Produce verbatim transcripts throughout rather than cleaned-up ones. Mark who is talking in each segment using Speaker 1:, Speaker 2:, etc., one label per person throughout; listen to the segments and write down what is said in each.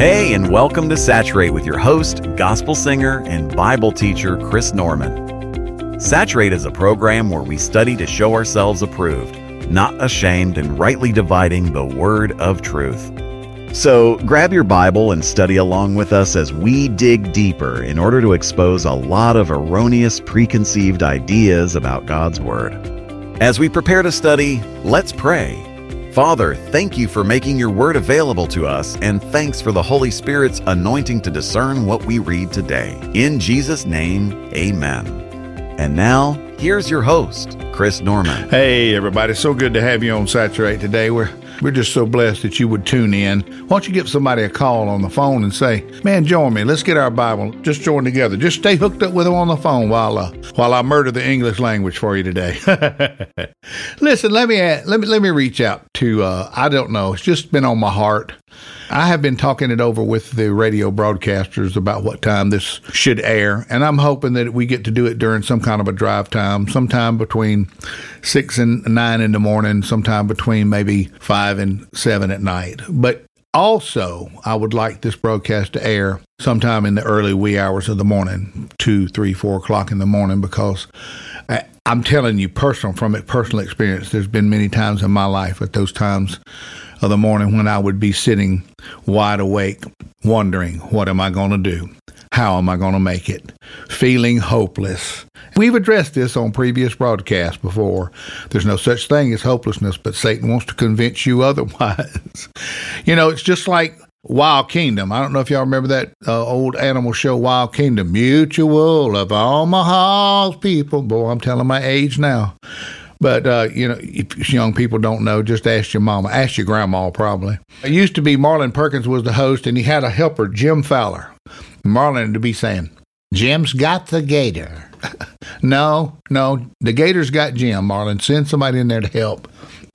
Speaker 1: Hey, and welcome to Saturate with your host, gospel singer, and Bible teacher, Chris Norman. Saturate is a program where we study to show ourselves approved, not ashamed, and rightly dividing the word of truth. So grab your Bible and study along with us as we dig deeper in order to expose a lot of erroneous preconceived ideas about God's Word. As we prepare to study, let's pray. Father, thank you for making your Word available to us, and thanks for the Holy Spirit's anointing to discern what we read today. In Jesus' name, amen. And now, here's your host, Chris Norman.
Speaker 2: Hey, everybody. So good to have you on Saturate today. We're We're just so blessed that you would tune in. Why don't you give somebody a call on the phone and say, man, join me. Let's get our Bible. Just join together. Just stay hooked up with them on the phone while uh, while I murder the English language for you today. Listen, let me add, let me let me reach out to, uh, I don't know, it's just been on my heart. I have been talking it over with the radio broadcasters about what time this should air, and I'm hoping that we get to do it during some kind of a drive time, sometime between six and nine in the morning, sometime between maybe five and seven at night. But also, I would like this broadcast to air sometime in the early wee hours of the morning, two, three, four o'clock in the morning, because I, I'm telling you personal, from personal experience, there's been many times in my life at those times of the morning when I would be sitting wide awake, wondering, what am I going to do? How am I going to make it? Feeling hopeless. We've addressed this on previous broadcasts before. There's no such thing as hopelessness, but Satan wants to convince you otherwise. You know, it's just like Wild Kingdom. I don't know if y'all remember that uh, old animal show, Wild Kingdom. Mutual of Omaha's people. Boy, I'm telling my age now. But, uh, you know, if young people don't know, just ask your mama. Ask your grandma, probably. It used to be Marlon Perkins was the host, and he had a helper, Jim Fowler. Marlon to be saying, Jim's got the gator. no, no, the gator's got Jim, Marlon. Send somebody in there to help.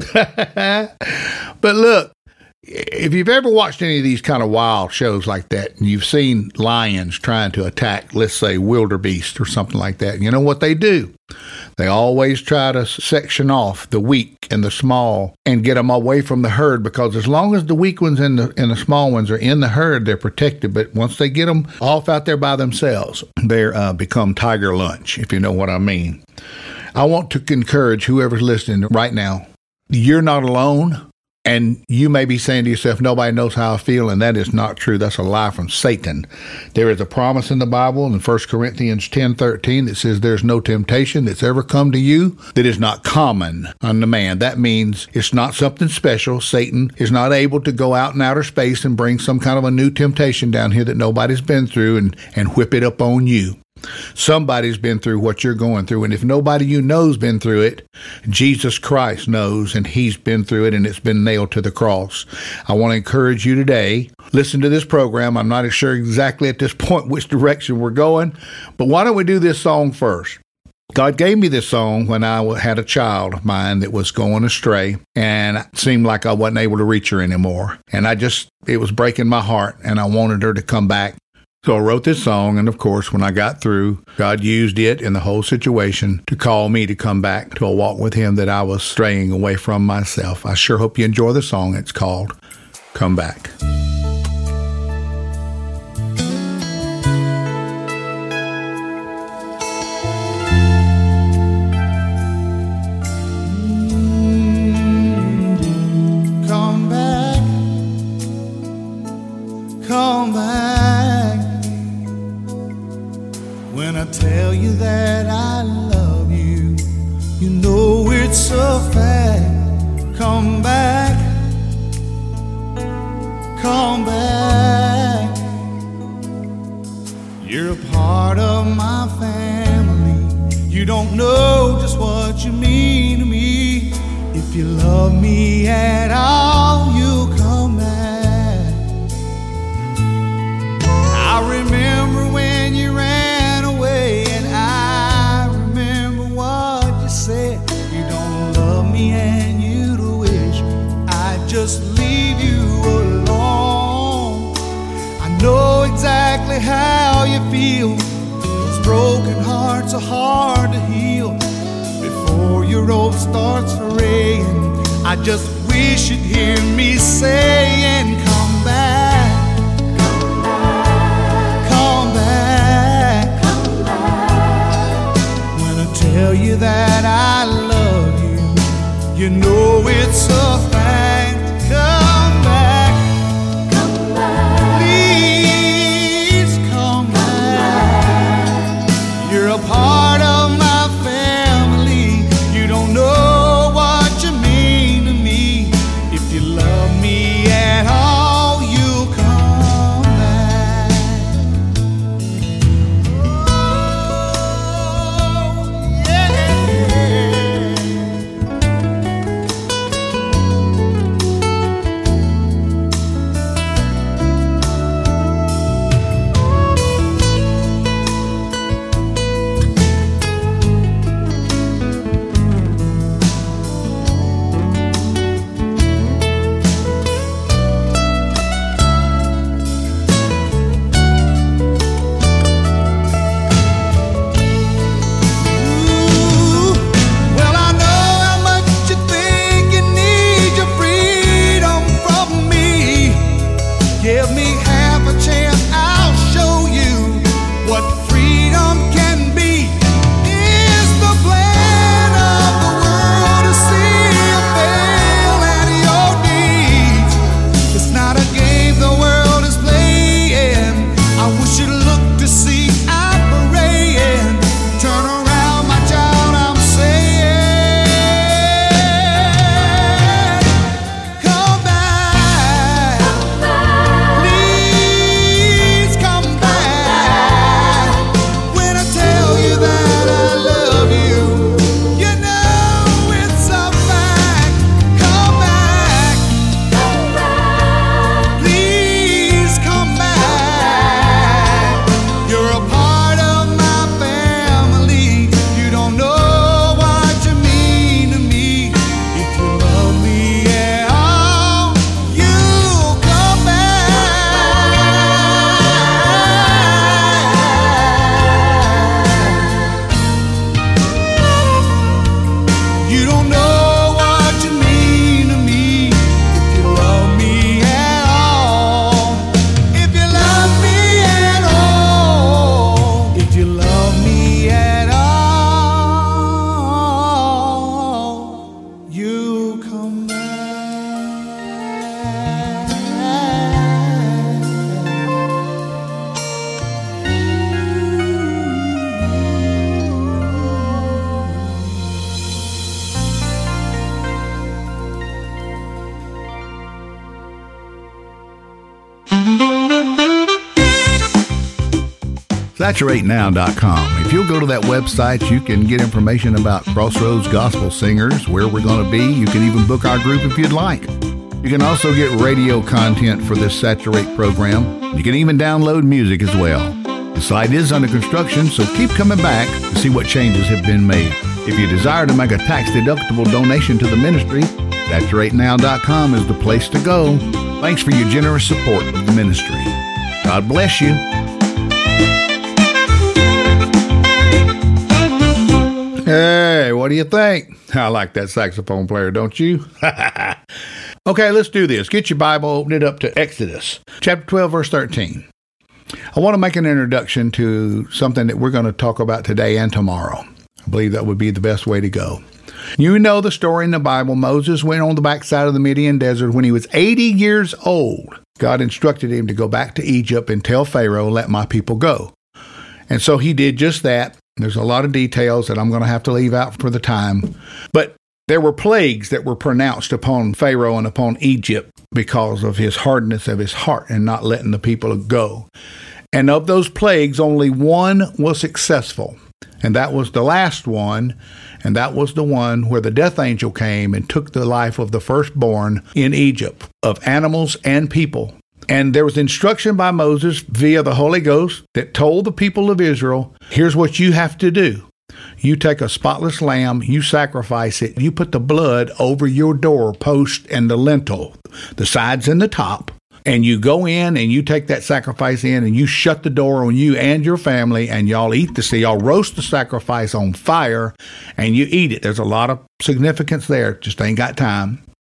Speaker 2: But look, if you've ever watched any of these kind of wild shows like that, and you've seen lions trying to attack, let's say, wildebeest or something like that, you know what they do? They always try to section off the weak and the small and get them away from the herd, because as long as the weak ones and the, and the small ones are in the herd, they're protected. But once they get them off out there by themselves, they uh, become tiger lunch, if you know what I mean. I want to encourage whoever's listening right now, you're not alone. And you may be saying to yourself, nobody knows how I feel, and that is not true. That's a lie from Satan. There is a promise in the Bible in First Corinthians ten thirteen that says there's no temptation that's ever come to you that is not common unto man. That means it's not something special. Satan is not able to go out in outer space and bring some kind of a new temptation down here that nobody's been through and, and whip it up on you. Somebody's been through what you're going through, and if nobody you know's been through it, Jesus Christ knows, and he's been through it, and it's been nailed to the cross. I want to encourage you today, listen to this program. I'm not sure exactly at this point which direction we're going, but why don't we do this song first? God gave me this song when I had a child of mine that was going astray, and it seemed like I wasn't able to reach her anymore, and I just, it was breaking my heart, and I wanted her to come back. So I wrote this song, and of course, when I got through, God used it in the whole situation to call me to come back to a walk with him that I was straying away from myself. I sure hope you enjoy the song. It's called Come Back.
Speaker 3: Come back, come back. When I tell you that I love you, you know it's a fact. Come back, come back. You're a part of my family. You don't know just what you mean to me. If you love me at all, you'll come back. I remember when you ran, and I remember what you said. You don't love me and you'd wish I'd just leave you alone. I know exactly how you feel. Those broken hearts are hard to heal. Before your rope starts fraying, I just wish you'd hear me saying, come back, tell you that I love you. You know it's a fact. Come back.
Speaker 4: Come back.
Speaker 3: Please come, come back. back. You're a part of my family. You don't know what you mean to me. If you love me at all, you'll come back. Oh, yeah. Ooh, well, I know how much you think you need your freedom from me. Give me half a chance, I'll show you what freedom can be. It's the plan of the world to see you fail at your deeds. It's not a game the world is playing. I wish you'd look to see I'm praying. Turn around, my child, I'm saying. Come back.
Speaker 4: Come back.
Speaker 3: Please come back. When I tell you that I love you, you know it's a fact. Come back.
Speaker 4: Come back.
Speaker 3: Please come back. You're a part of my family. You don't know what you mean to me. If you love me at all, you'll come back. You don't know what you mean to me. If you love me at all. If you love me at all. If you love me at all, you come back.
Speaker 2: saturate now dot com. If you'll go to that website, you can get information about Crossroads Gospel Singers, where we're going to be. You can even book our group if you'd like. You can also get radio content for this Saturate program. You can even download music as well. The site is under construction, so keep coming back to see what changes have been made. If you desire to make a tax-deductible donation to the ministry, saturate now dot com is the place to go. Thanks for your generous support of the ministry. God bless you. Hey, what do you think? I like that saxophone player, don't you? Okay, let's do this. Get your Bible, open it up to Exodus, chapter twelve, verse thirteen. I want to make an introduction to something that we're going to talk about today and tomorrow. I believe that would be the best way to go. You know the story in the Bible. Moses went on the backside of the Midian desert when he was eighty years old. God instructed him to go back to Egypt and tell Pharaoh, let my people go. And so he did just that. There's a lot of details that I'm going to have to leave out for the time. But there were plagues that were pronounced upon Pharaoh and upon Egypt because of his hardness of his heart and not letting the people go. And of those plagues, only one was successful. And that was the last one. And that was the one where the death angel came and took the life of the firstborn in Egypt, of animals and people. And there was instruction by Moses via the Holy Ghost that told the people of Israel, here's what you have to do. You take a spotless lamb, you sacrifice it, you put the blood over your doorpost and the lintel, the sides and the top, and you go in and you take that sacrifice in and you shut the door on you and your family, and y'all eat the, see, y'all roast the sacrifice on fire and you eat it. There's a lot of significance there, just ain't got time.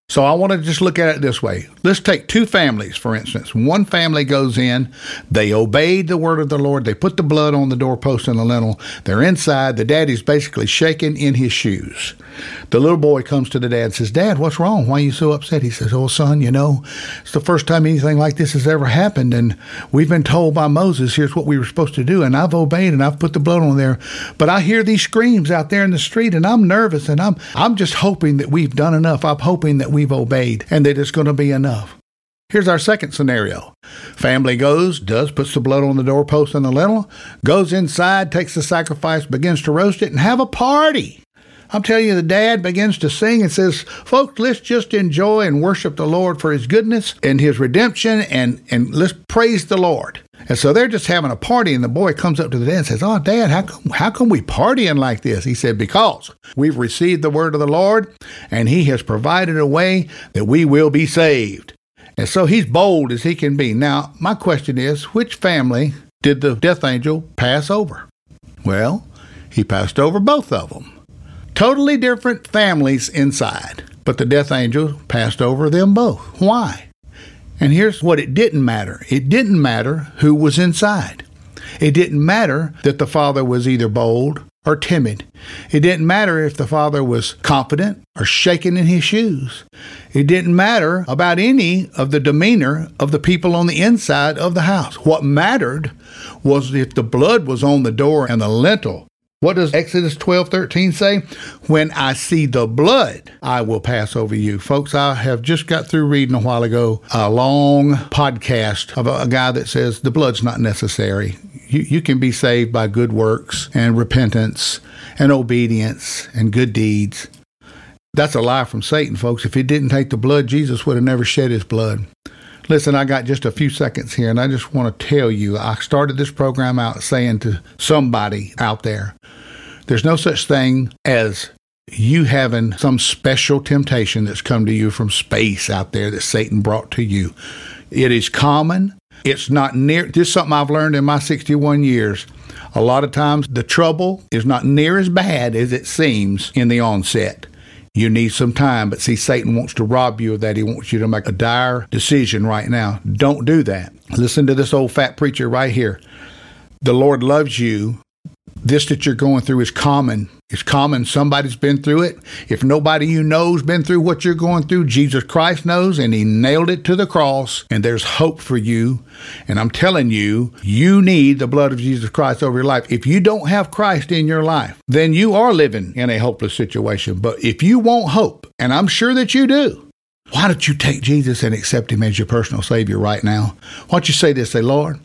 Speaker 2: So I want to just look at it this way. Let's take two families, for instance. One family goes in, they obeyed the word of the Lord, they put the blood on the doorpost and the lintel, they're inside, the daddy's basically shaking in his shoes. The little boy comes to the dad and says, Dad, what's wrong? Why are you so upset? He says, oh, son, you know, it's the first time anything like this has ever happened, and we've been told by Moses, here's what we were supposed to do, and I've obeyed, and I've put the blood on there, but I hear these screams out there in the street, and I'm nervous, and I'm I'm just hoping that we've done enough. I'm hoping that we've obeyed, and that it's going to be enough. Here's our second scenario. Family goes, does, puts the blood on the doorpost and the lintel, goes inside, takes the sacrifice, begins to roast it, and have a party. I'm telling you, the dad begins to sing and says, folks, let's just enjoy and worship the Lord for his goodness and his redemption, and, and let's praise the Lord. And so they're just having a party, and the boy comes up to the dad and says, oh, Dad, how come, how come we partying like this? He said, because we've received the word of the Lord, and he has provided a way that we will be saved. And so he's bold as he can be. Now, my question is, which family did the death angel pass over? Well, he passed over both of them. Totally different families inside, but the death angel passed over them both. Why? And here's what it didn't matter. It didn't matter who was inside. It didn't matter that the father was either bold or timid. It didn't matter if the father was confident or shaking in his shoes. It didn't matter about any of the demeanor of the people on the inside of the house. What mattered was if the blood was on the door and the lintel. What does Exodus twelve thirteen say? When I see the blood, I will pass over you. Folks, I have just got through reading a while ago a long podcast of a, a guy that says the blood's not necessary. You, you can be saved by good works and repentance and obedience and good deeds. That's a lie from Satan, folks. If he didn't take the blood, Jesus would have never shed his blood. Listen, I got just a few seconds here, and I just want to tell you, I started this program out saying to somebody out there, there's no such thing as you having some special temptation that's come to you from space out there that Satan brought to you. It is common. It's not near, this is something I've learned in my sixty-one years. A lot of times the trouble is not near as bad as it seems in the onset. You need some time, but see, Satan wants to rob you of that. He wants you to make a dire decision right now. Don't do that. Listen to this old fat preacher right here. The Lord loves you. This that you're going through is common. It's common. Somebody's been through it. If nobody you know's been through what you're going through, Jesus Christ knows, and he nailed it to the cross, and there's hope for you. And I'm telling you, you need the blood of Jesus Christ over your life. If you don't have Christ in your life, then you are living in a hopeless situation. But if you want hope, and I'm sure that you do, why don't you take Jesus and accept him as your personal Savior right now? Why don't you say this, say, Lord,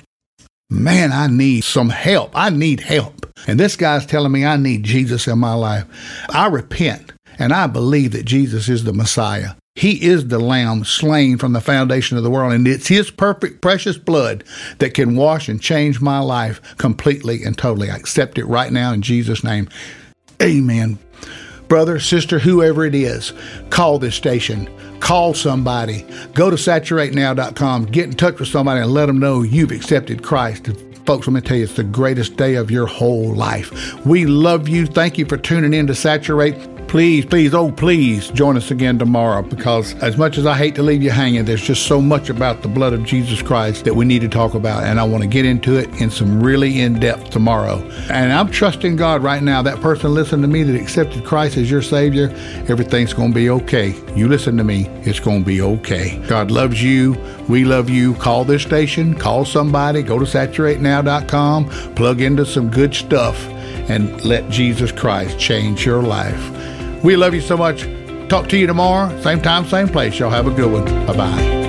Speaker 2: man, I need some help. I need help. And this guy's telling me I need Jesus in my life. I repent, and I believe that Jesus is the Messiah. He is the Lamb slain from the foundation of the world, and it's his perfect, precious blood that can wash and change my life completely and totally. I accept it right now in Jesus' name. Amen. Brother, sister, whoever it is, call this station. Call somebody. Go to saturate now dot com. Get in touch with somebody and let them know you've accepted Christ. Folks, let me tell you, it's the greatest day of your whole life. We love you. Thank you for tuning in to Saturate. Please, please, oh, please join us again tomorrow, because as much as I hate to leave you hanging, there's just so much about the blood of Jesus Christ that we need to talk about, and I want to get into it in some really in-depth tomorrow. And I'm trusting God right now. That person listening to me that accepted Christ as your Savior, everything's going to be okay. You listen to me, it's going to be okay. God loves you. We love you. Call this station. Call somebody. Go to saturate now dot com. Plug into some good stuff and let Jesus Christ change your life. We love you so much. Talk to you tomorrow. Same time, same place. Y'all have a good one. Bye-bye.